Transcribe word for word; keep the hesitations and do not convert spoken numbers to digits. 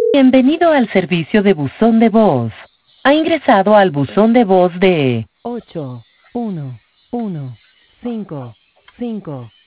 Bienvenido al servicio de buzón de voz. Ha ingresado al buzón de voz de ocho uno uno cinco cinco